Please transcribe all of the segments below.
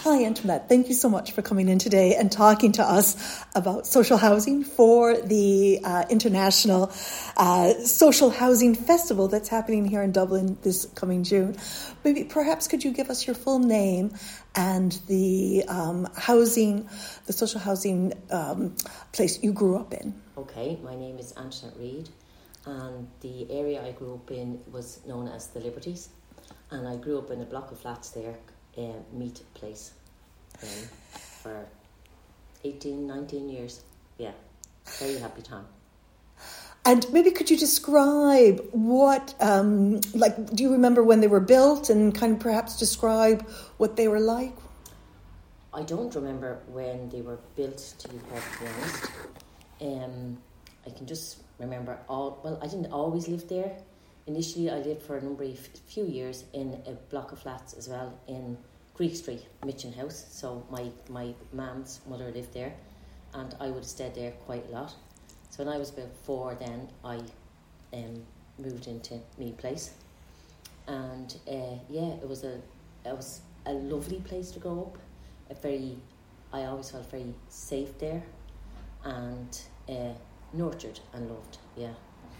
Hi, Antoinette. Thank you so much for coming in today and talking to us about social housing for the International Social Housing Festival that's happening here in Dublin this coming June. Maybe perhaps could you give us your full name and the social housing place you grew up in? Okay, my name is Antoinette Reid, and the area I grew up in was known as the Liberties, and I grew up in a block of flats there, Meat Place, for 18, 19 years. Yeah, very happy time. And maybe could you describe what, do you remember when they were built and kind of perhaps describe what they were like? I don't remember when they were built, to be perfectly honest. I can just remember I didn't always live there. Initially, I lived for a few years in a block of flats as well in Greek Street, Mitchin House. So my mum's mother lived there, and I would have stayed there quite a lot. So when I was about 4, then I moved into Mead Place, and it was a lovely place to grow up. I always felt very safe there, and nurtured and loved. Yeah.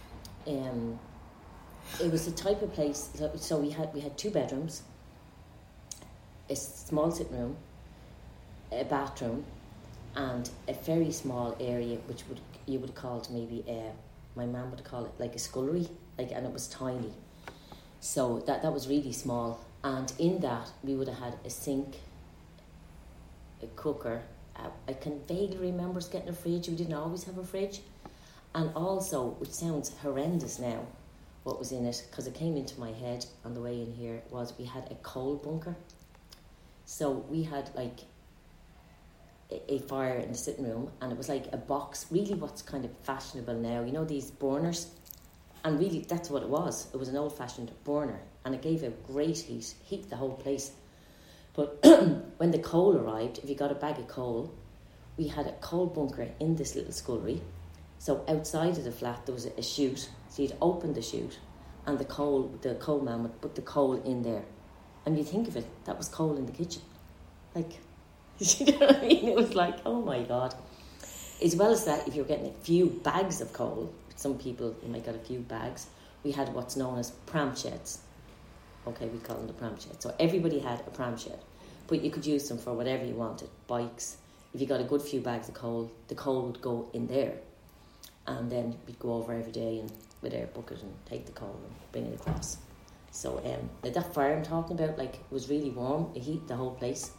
It was the type of place. So we had 2 bedrooms, a small sitting room, a bathroom, and a very small area, which you would have called maybe my mum would call it like a scullery, and it was tiny. So that was really small, and in that we would have had a sink, a cooker. I can vaguely remember us getting a fridge. We didn't always have a fridge, and also, which sounds horrendous now, what was in it, because it came into my head on the way in here, was we had a coal bunker. So we had like a fire in the sitting room, and it was like a box, really what's kind of fashionable now, you know, these burners, and really that's what it was. It was an old-fashioned burner, and it gave a great heat the whole place. But when the coal arrived, if you got a bag of coal, we had a coal bunker in this little scullery. So outside of the flat there was a chute, so you'd open the chute, and the coal man would put the coal in there. And you think of it, that was coal in the kitchen. Like, you know what I mean? It was like, oh my God. As well as that, if you're getting a few bags of coal, some people, you might get a few bags, we had what's known as pram sheds. Okay, we call them the pram shed. So everybody had a pram shed, but you could use them for whatever you wanted. Bikes. If you got a good few bags of coal, the coal would go in there, and then we'd go over every day and with our bucket and take the coal and bring it across. So that fire I'm talking about, it was really warm. It heated the whole place.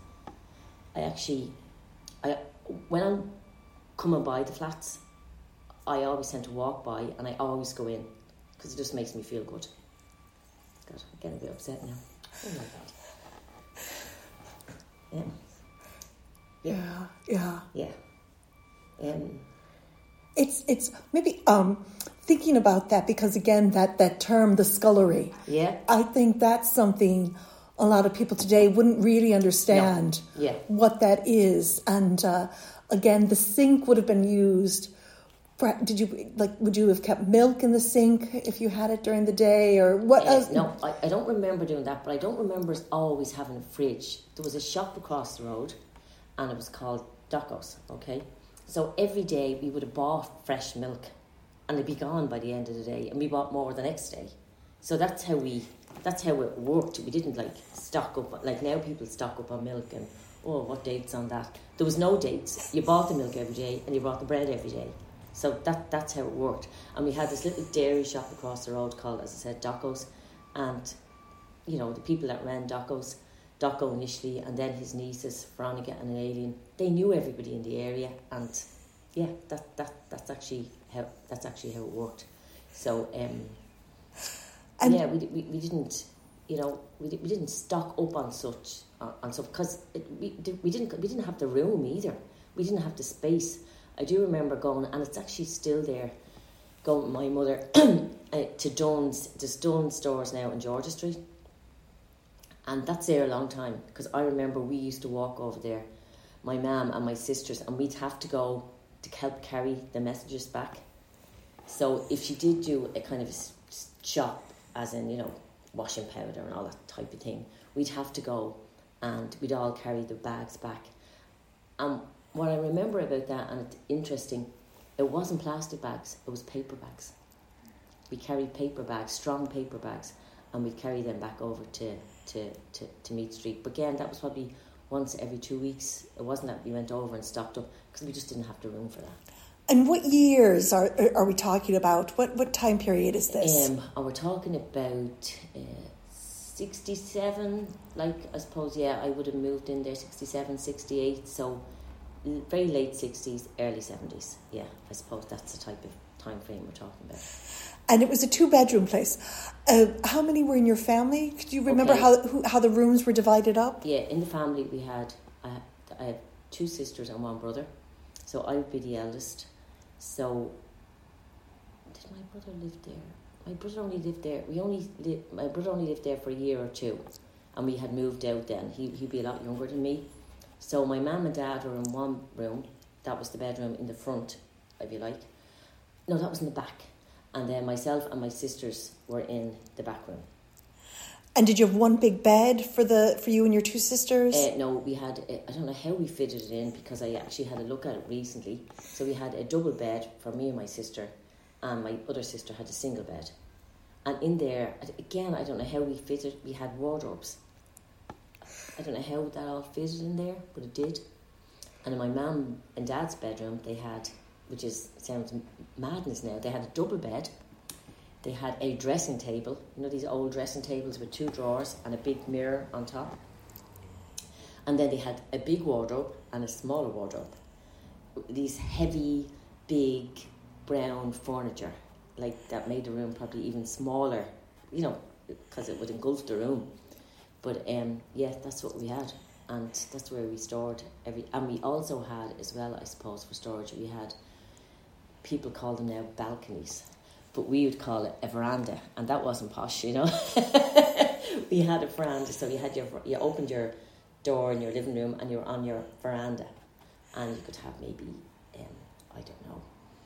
When I'm coming by the flats, I always tend to walk by, and I always go in because it just makes me feel good. God, I'm getting a bit upset now. Oh my God. Yeah. It's maybe thinking about that, because again that term, the scullery. Yeah. I think that's something a lot of people today wouldn't really understand. No. Yeah. What that is, and again, the sink would have been used. Would you have kept milk in the sink if you had it during the day, or what else? No, I don't remember doing that, but I don't remember us always having a fridge. There was a shop across the road, and it was called Docos, okay? So every day we would have bought fresh milk, and it'd be gone by the end of the day, and we bought more the next day. So that's how it worked. We didn't stock up, like now people stock up on milk and, what date's on that? There was no dates. You bought the milk every day, and you bought the bread every day. So that's how it worked. And we had this little dairy shop across the road called, as I said, Docos. And, you know, the people that ran Doco initially, and then his nieces, Veronica and Alien, they knew everybody in the area. And, yeah, that's actually how it worked. So, we didn't, you know, we didn't stock up on such, because we didn't have the room either. We didn't have the space. I do remember going, and it's actually still there, going with my mother to Dunn's. There's Dunn's stores now in Georgia Street, and that's there a long time, because I remember we used to walk over there, my mum and my sisters, and we'd have to go to help carry the messages back. So if she did do a kind of a shop, as in, you know, washing powder and all that type of thing, we'd have to go and we'd all carry the bags back. And what I remember about that, and it's interesting, it wasn't plastic bags, it was paper bags. We carried paper bags, strong paper bags, and we'd carry them back over to Meath Street. But again, that was probably once every 2 weeks. It wasn't that we went over and stocked up, because we just didn't have the room for that. And what years are we talking about? What time period is this? We're talking about 67, like, I suppose, yeah, I would have moved in there 67, 68, so very late 60s, early 70s. Yeah, I suppose that's the type of time frame we're talking about. And it was a 2-bedroom place. How many were in your family? Could you remember how the rooms were divided up? Yeah, in the family we had, I had 2 sisters and 1 brother, so I would be the eldest. So, did my brother live there? My brother only lived there. My brother only lived there for a year or 2, and we had moved out then. He'd be a lot younger than me. So my mum and dad were in one room. That was the bedroom in the front, if you like. No, that was in the back. And then myself and my sisters were in the back room. And did you have one big bed for you and your 2 sisters? No, we had, I don't know how we fitted it in, because I actually had a look at it recently. So we had a double bed for me and my sister, and my other sister had a single bed. And in there, again, I don't know how we fitted, we had wardrobes. I don't know how that all fitted in there, but it did. And in my mum and dad's bedroom, they had, which sounds madness now, they had a double bed. They had a dressing table, these old dressing tables with 2 drawers and a big mirror on top. And then they had a big wardrobe and a smaller wardrobe. These heavy, big, brown furniture, like that made the room probably even smaller, because it would engulf the room. But yeah, that's what we had. And that's where we stored and we also had as well, I suppose, for storage, we had, people call them now balconies, but we would call it a veranda, and that wasn't posh, We had a veranda, so you opened your door in your living room and you were on your veranda, and you could have maybe, I don't know,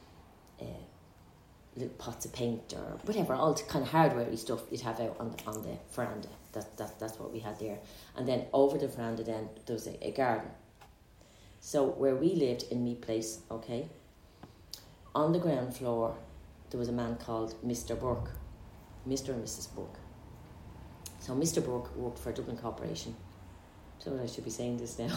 little pots of paint or whatever, all the kind of hardware-y stuff you'd have out on the veranda. That's what we had there. And then over the veranda then there was a garden. So where we lived in Meath Place, okay, on the ground floor there was a man called Mr. Burke, Mr. and Mrs. Burke. So Mr. Burke worked for Dublin Corporation. So I should be saying this now.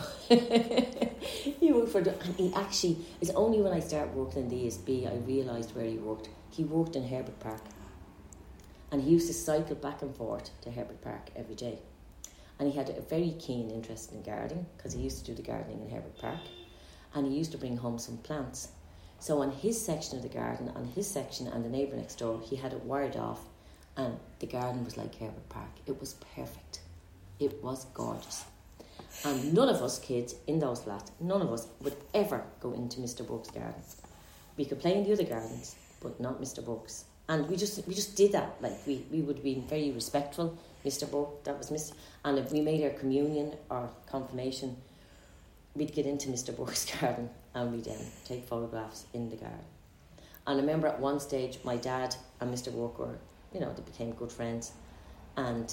He worked for, and he actually, it's only when I started working in the ESB I realised where he worked. He worked in Herbert Park. And he used to cycle back and forth to Herbert Park every day. And he had a very keen interest in gardening, because he used to do the gardening in Herbert Park. And he used to bring home some plants. So on his section of the garden, on his section and the neighbour next door, he had it wired off, and the garden was like Herbert Park. It was perfect. It was gorgeous. And none of us kids in those flats, none of us would ever go into Mr. Burke's garden. We could play in the other gardens, but not Mr. Burke's. And we just did that. Like, we would be very respectful. Mr. Burke, that was Mr. And if we made our communion or confirmation, we'd get into Mr. Burke's garden and we'd take photographs in the garden. And I remember at one stage, my dad and Mr. Burke were, they became good friends. And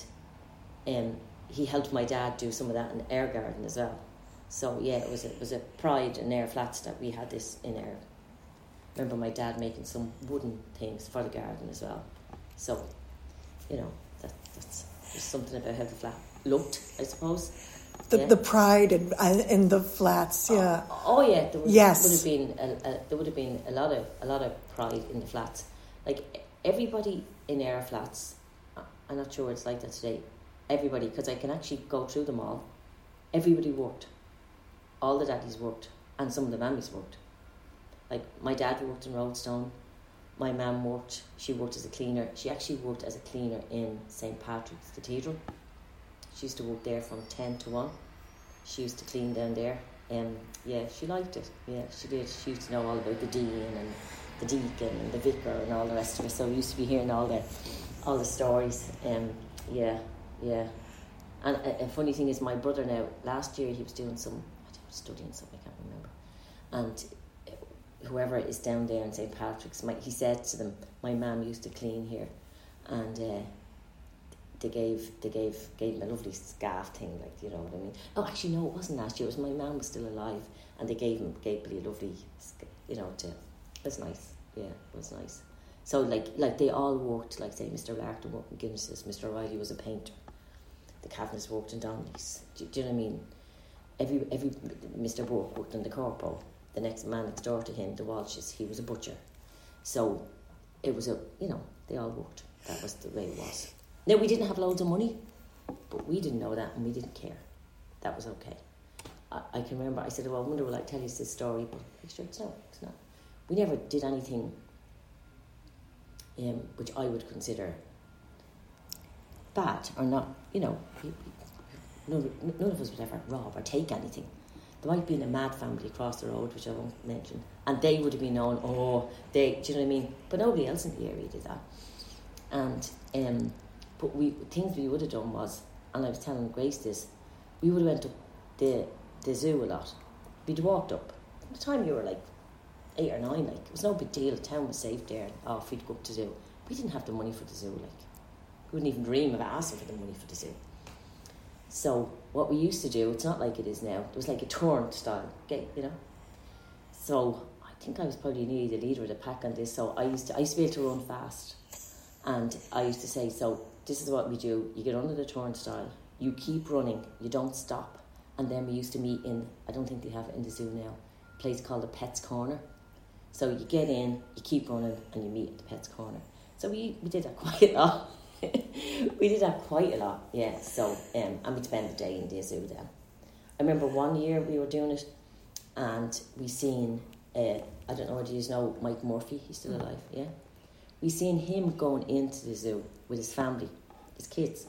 he helped my dad do some of that in our garden as well. So yeah, it was a pride in our flats that we had this in our. Remember my dad making some wooden things for the garden as well. So, that's just something about how the flat looked, I suppose. The pride in the flats, yeah. Oh yeah, there yes. would have been a lot of pride in the flats. Like everybody in our flats, I'm not sure it's like that today. Everybody, because I can actually go through them all. Everybody worked. All the daddies worked, and some of the mammies worked. Like my dad worked in Roadstone. My mum worked. She worked as a cleaner. She actually worked as a cleaner in St. Patrick's Cathedral. She used to work there from 10 to 1. She used to clean down there. Yeah, she liked it. Yeah, she did. She used to know all about the dean and the deacon and the vicar and all the rest of it. So we used to be hearing all the stories. Yeah. And a funny thing is, my brother now, last year he was doing studying something, I can't remember. And whoever is down there in St. Patrick's, he said to them, my mum used to clean here. And they gave him a lovely scarf thing, like, you know what I mean. Oh, actually, no, it wasn't last year. It was my mum was still alive, and they gave Billy a lovely, you know, it was nice. Yeah, it was nice. So like they all worked, like say Mr. Larkin worked in Guinness's, Mr. O'Reilly was a painter, the Kavanaghs worked in Donnelly's. Do you know what I mean? Every Mr. Burke worked in the Corpo. The next man next door to him, the Walshes, he was a butcher. So it was they all worked. That was the way it was. Now, we didn't have loads of money, but we didn't know that and we didn't care. That was okay. I can remember, I said, well, I wonder will I tell you this story, but actually it's not. We never did anything which I would consider bad or not, you know. None of us would ever rob or take anything. There might be a mad family across the road, which I won't mention, and they would have been known, do you know what I mean? But nobody else in the area did that. And but things we would have done was, and I was telling Grace this, we would have went to the zoo a lot. We'd walked up. By the time you were like 8 or 9, like, it was no big deal. The town was safe there. Off we'd go up to the zoo. We didn't have the money for the zoo. Like, we wouldn't even dream of asking for the money for the zoo. So what we used to do, it's not like it is now. It was like a turnstile gate, you know. So I think I was probably nearly the leader of the pack on this. So I used to be able to run fast, and I used to say, so this is what we do. You get under the turnstile, you keep running, you don't stop. And then we used to meet in, I don't think they have it in the zoo now, a place called the Pet's Corner. So you get in, you keep running, and you meet at the Pet's Corner. So we did that quite a lot. We did that quite a lot, yeah. So, and we'd spend the day in the zoo then. I remember one year we were doing it, and we seen, I don't know, do you know Mike Murphy? He's still alive, yeah? We seen him going into the zoo with his family, his kids.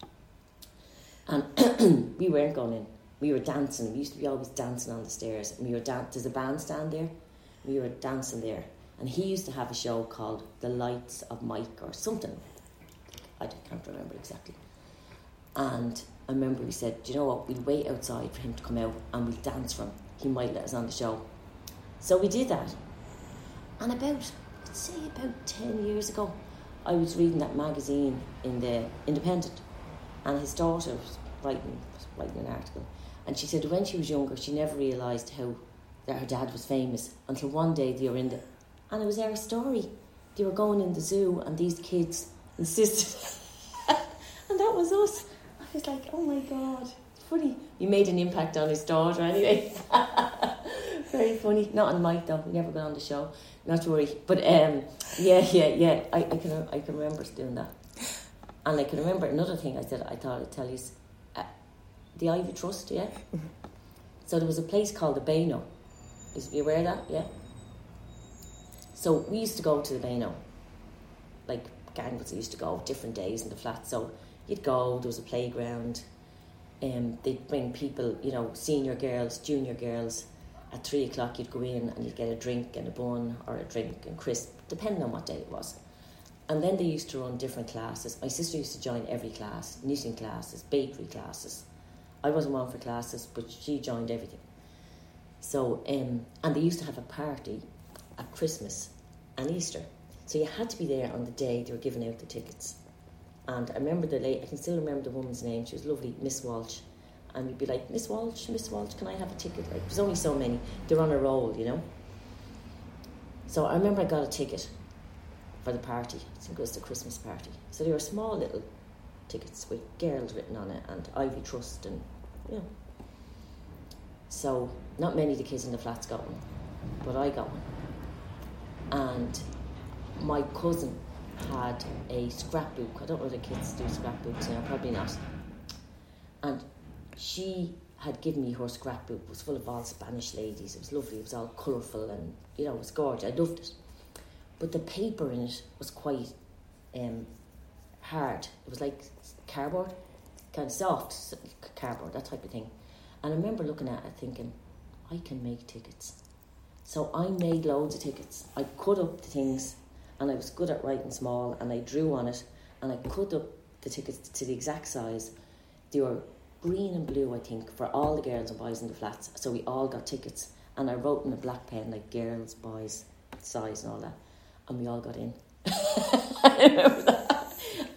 And we weren't going in. We were dancing. We used to be always dancing on the stairs. And we were there's a bandstand there. We were dancing there. And he used to have a show called The Lights of Mike or something. I can't remember exactly. And I remember we said, do you know what? We'll wait outside for him to come out and we'll dance for him. He might let us on the show. So we did that. And about 10 years ago, I was reading that magazine in the Independent, and his daughter was writing an article, and she said when she was younger she never realised how that her dad was famous until one day they were in and it was our story. They were going in the zoo and these kids insisted and that was us. I was like, oh my God, it's funny. We made an impact on his daughter anyway. Very funny. Not on Mike though, we never got on the show, not to worry. But yeah, I can remember us doing that. And I can remember another thing I said, I thought I'd tell you, the Ivy Trust, yeah? So there was a place called the Beano. Are you aware of that? Yeah? So we used to go to the Beano. Like, gangs used to go different days in the flat. So you'd go, there was a playground. They'd bring people, you know, senior girls, junior girls. At 3 o'clock you'd go in and you'd get a drink and a bun or a drink and crisp, depending on what day it was. And then they used to run different classes. My sister used to join every class, knitting classes, bakery classes. I wasn't one for classes, but she joined everything. So, and they used to have a party at Christmas and Easter. So you had to be there on the day they were giving out the tickets. And I remember I can still remember the woman's name. She was lovely, Miss Walsh. And we'd be like, Miss Walsh, can I have a ticket? Like, there's only so many. They're on a roll, you know. So I remember I got a ticket for the party. I think it was the Christmas party. So they were small little tickets with girls written on it and Ivy Trust and, you know. So not many of the kids in the flats got one, but I got one. And my cousin had a scrapbook. I don't know if the kids do scrapbooks now, probably not. And she had given me her scrapbook. It was full of all Spanish ladies. It was lovely. It was all colourful and, you know, it was gorgeous. I loved it. But the paper in it was quite hard. It was like cardboard, kind of soft cardboard, that type of thing. And I remember looking at it thinking, I can make tickets. So I made loads of tickets. I cut up the things, and I was good at writing small, and I drew on it, and I cut up the tickets to the exact size. They were green and blue, I think, for all the girls and boys in the flats. So we all got tickets, and I wrote in a black pen, like girls, boys, size and all that. And we all got in. I remember that.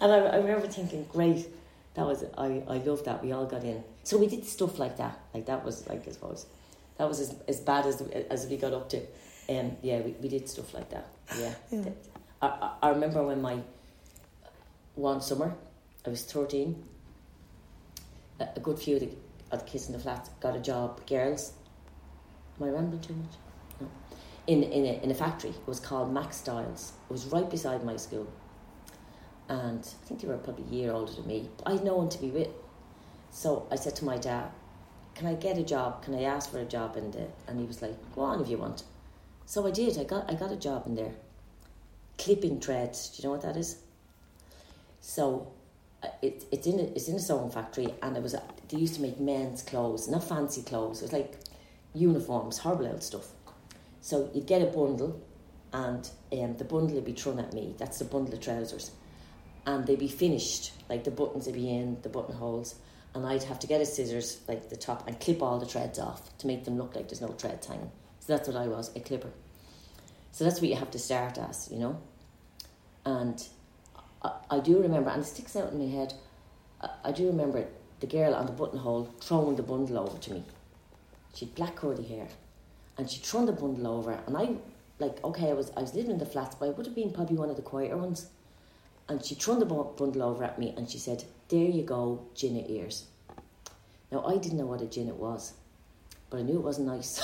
And I remember thinking, great, that was, I loved that, we all got in. So we did stuff like that. Like that was, like, I suppose, that was as bad as we got up to. Yeah, we did stuff like that. Yeah. I remember when one summer, I was 13, a good few of the kids in the flats got a job, girls. Am I rambling too much? No. In a factory. It was called Max Styles. It was right beside my school. And I think they were probably a year older than me. But I had no one to be with. So I said to my dad, can I get a job? Can I ask for a job? And he was like, go on if you want. So I did. I got a job in there. Clipping threads. Do you know what that is? So it's in a sewing factory, and they used to make men's clothes, not fancy clothes. It was like uniforms, horrible old stuff. So you'd get a bundle, and the bundle would be thrown at me. That's the bundle of trousers. And they'd be finished, like the buttons would be in, the buttonholes, and I'd have to get a scissors, like the top, and clip all the threads off to make them look like there's no threads hanging. So that's what I was, a clipper. So that's what you have to start as, you know. And I do remember, and it sticks out in my head, I do remember the girl on the buttonhole throwing the bundle over to me. She had black curly hair, and she'd thrown the bundle over, and I was living in the flats, but I would have been probably one of the quieter ones. And she threw the bundle over at me, and she said, there you go, Ginnet ears. Now, I didn't know what a Ginnet was, but I knew it wasn't nice.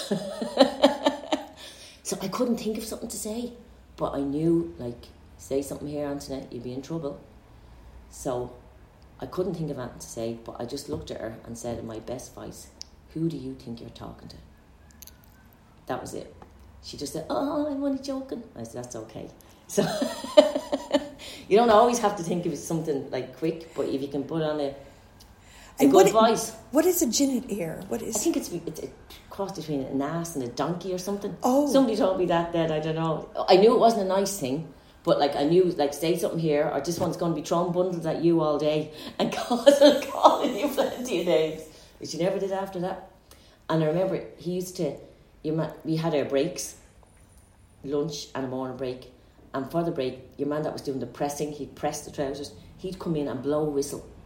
So I couldn't think of something to say, but I knew, like, say something here, Antoinette, you'd be in trouble. So I couldn't think of anything to say, but I just looked at her and said in my best voice, who do you think you're talking to? That was it. She just said, oh, I'm only joking. I said, that's okay. So you don't always have to think of something like quick, but if you can put on a good voice. What is a Ginnet ear? What is? I think it's a cross between an ass and a donkey or something. Oh. Somebody told me that then, I don't know. I knew it wasn't a nice thing, but like I knew, like, say something here, or this one's going to be throwing bundles at you all day and calling you plenty of names. But she never did after that. And I remember we had our breaks, lunch and a morning break. And for the break, your man that was doing the pressing, he'd press the trousers, he'd come in and blow a whistle